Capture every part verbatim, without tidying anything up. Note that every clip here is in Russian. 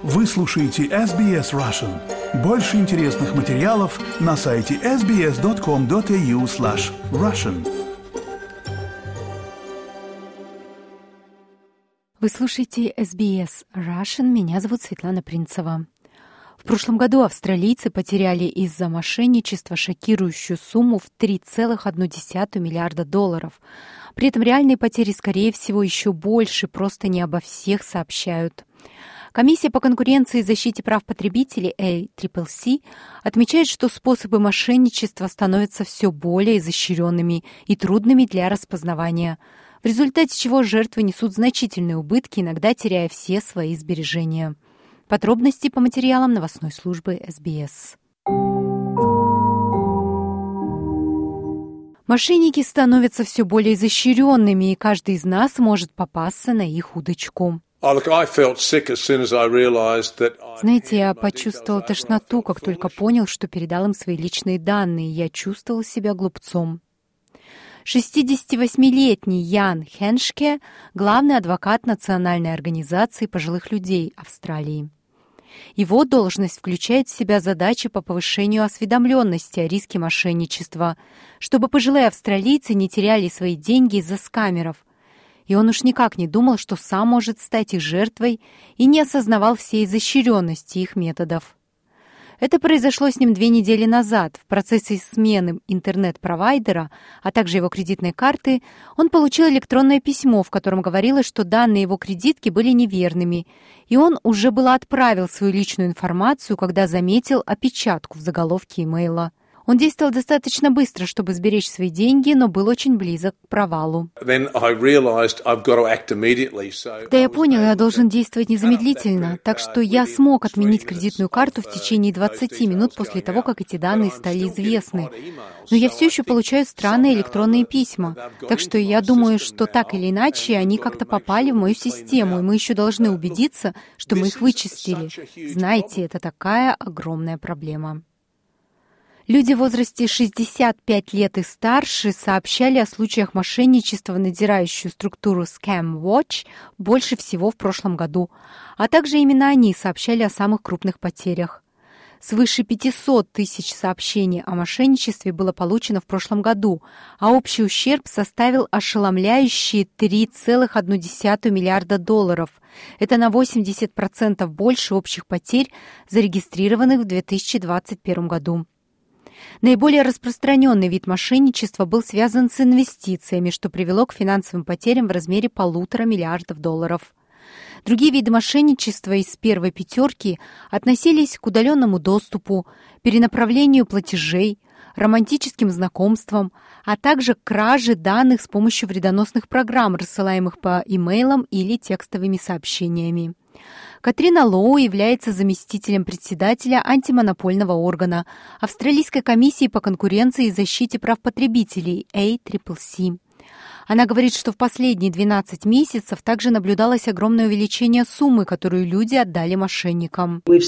Вы слушаете эс би эс Russian. Больше интересных материалов на сайте эс би эс точка ком точка эй ю слэш Russian. Вы слушаете эс би эс Russian. Меня зовут Светлана Принцева. В прошлом году австралийцы потеряли из-за мошенничества шокирующую сумму в три целых одна десятая миллиарда долларов. При этом реальные потери, скорее всего, еще больше, просто не обо всех сообщают. Комиссия по конкуренции и защите прав потребителей эй си си си отмечает, что способы мошенничества становятся все более изощренными и трудными для распознавания, в результате чего жертвы несут значительные убытки, иногда теряя все свои сбережения. Подробности по материалам новостной службы эс би эс. Мошенники становятся все более изощренными, и каждый из нас может попасться на их удочку. Знаете, я почувствовал тошноту, как только понял, что передал им свои личные данные. Я чувствовал себя глупцом. шестидесятивосьмилетний Ян Хеншке – главный адвокат Национальной организации пожилых людей Австралии. Его должность включает в себя задачи по повышению осведомленности о риске мошенничества, чтобы пожилые австралийцы не теряли свои деньги из-за скамеров. И он уж никак не думал, что сам может стать их жертвой, и не осознавал всей изощренности их методов. Это произошло с ним две недели назад. В процессе смены интернет-провайдера, а также его кредитной карты, он получил электронное письмо, в котором говорилось, что данные его кредитки были неверными, и он уже было отправил свою личную информацию, когда заметил опечатку в заголовке имейла. Он действовал достаточно быстро, чтобы сберечь свои деньги, но был очень близок к провалу. Когда я понял, я должен действовать незамедлительно, так что я смог отменить кредитную карту в течение двадцати минут после того, как эти данные стали известны. Но я все еще получаю странные электронные письма, так что я думаю, что так или иначе они как-то попали в мою систему, и мы еще должны убедиться, что мы их вычистили. Знаете, это такая огромная проблема. Люди в возрасте шестьдесят пять лет и старше сообщали о случаях мошенничества в надзирающую структуру Scam Watch больше всего в прошлом году, а также именно они сообщали о самых крупных потерях. Свыше пятьсот тысяч сообщений о мошенничестве было получено в прошлом году, а общий ущерб составил ошеломляющие три целых одна десятая миллиарда долларов. Это на восемьдесят процентов больше общих потерь, зарегистрированных в две тысячи двадцать первом году. Наиболее распространенный вид мошенничества был связан с инвестициями, что привело к финансовым потерям в размере полутора миллиардов долларов. Другие виды мошенничества из первой пятерки относились к удаленному доступу, перенаправлению платежей, романтическим знакомствам, а также к краже данных с помощью вредоносных программ, рассылаемых по имейлам или текстовыми сообщениями. Катрина Лоу является заместителем председателя антимонопольного органа Австралийской комиссии по конкуренции и защите прав потребителей эй си си си. Она говорит, что в последние двенадцать месяцев также наблюдалось огромное увеличение суммы, которую люди отдали мошенникам. Мы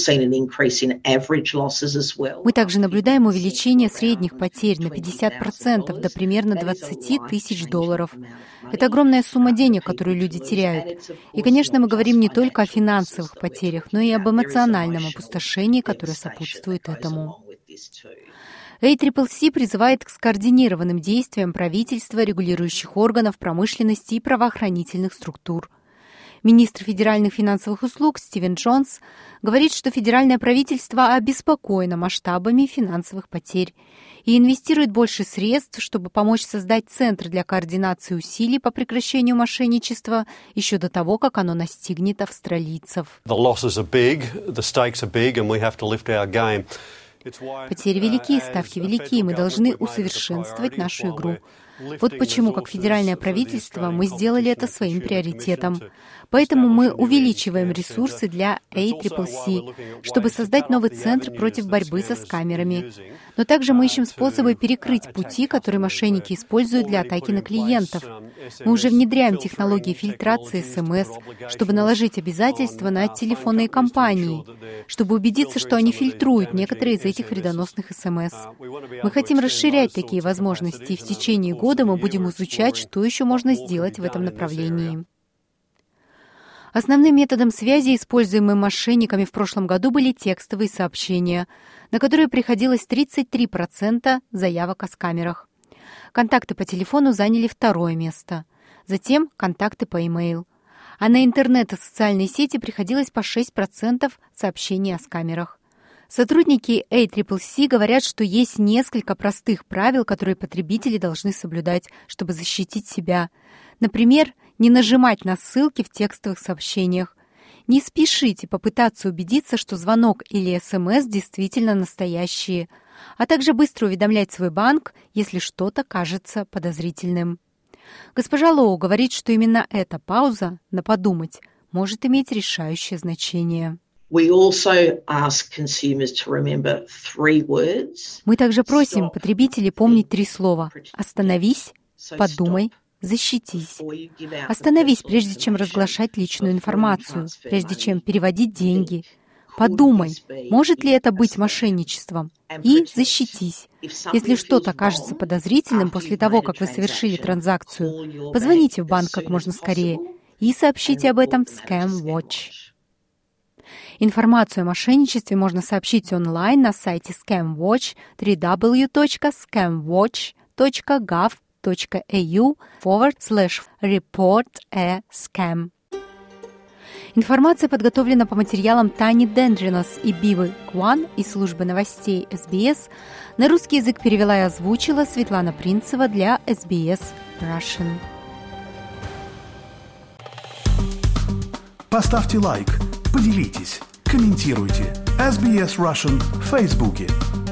также наблюдаем увеличение средних потерь на пятьдесят процентов до примерно двадцать тысяч долларов. Это огромная сумма денег, которую люди теряют. И, конечно, мы говорим не только о финансовых потерях, но и об эмоциональном опустошении, которое сопутствует этому. эй си си си призывает к скоординированным действиям правительства, регулирующих органов промышленности и правоохранительных структур. Министр федеральных финансовых услуг Стивен Джонс говорит, что федеральное правительство обеспокоено масштабами финансовых потерь и инвестирует больше средств, чтобы помочь создать Центр для координации усилий по прекращению мошенничества еще до того, как оно настигнет австралийцев. Потери велики, ставки велики, и мы должны усовершенствовать нашу игру. Вот почему, как федеральное правительство, мы сделали это своим приоритетом. Поэтому мы увеличиваем ресурсы для эй си си си, чтобы создать новый центр против борьбы со скамерами. Но также мы ищем способы перекрыть пути, которые мошенники используют для атаки на клиентов. Мы уже внедряем технологии фильтрации эс эм эс, чтобы наложить обязательства на телефонные компании, чтобы убедиться, что они фильтруют некоторые из этих вредоносных эс эм эс. Мы хотим расширять такие возможности, и в течение года мы будем изучать, что еще можно сделать в этом направлении. Основным методом связи, используемым мошенниками в прошлом году, были текстовые сообщения, на которые приходилось тридцать три процента заявок о скамерах. Контакты по телефону заняли второе место. Затем контакты по e-mail. А на интернет и социальные сети приходилось по шесть процентов сообщений о скамерах. Сотрудники эй си си си говорят, что есть несколько простых правил, которые потребители должны соблюдать, чтобы защитить себя. Например, не нажимать на ссылки в текстовых сообщениях. Не спешите попытаться убедиться, что звонок или СМС действительно настоящие, а также быстро уведомлять свой банк, если что-то кажется подозрительным. Госпожа Лоу говорит, что именно эта пауза на подумать может иметь решающее значение. We also ask consumers to remember three words. Мы также просим потребителей помнить три слова: остановись, подумай, защитись. Остановись, прежде чем разглашать личную информацию, прежде чем переводить деньги. Подумай, может ли это быть мошенничеством? И защитись. Если что-то кажется подозрительным после того, как вы совершили транзакцию, позвоните в банк как можно скорее и сообщите об этом в Scam Watch. Информацию о мошенничестве можно сообщить онлайн на сайте Scam Watch дабл ю дабл ю дабл ю точка скам watch точка gov точка эй ю forward slash report a scam. Информация подготовлена по материалам Тани Дендринос и Бивы Кван из службы новостей эс би эс. На русский язык перевела и озвучила Светлана Принцева для эс би эс Russian. Поставьте лайк, поделитесь, комментируйте. эс би эс Russian в Фейсбуке.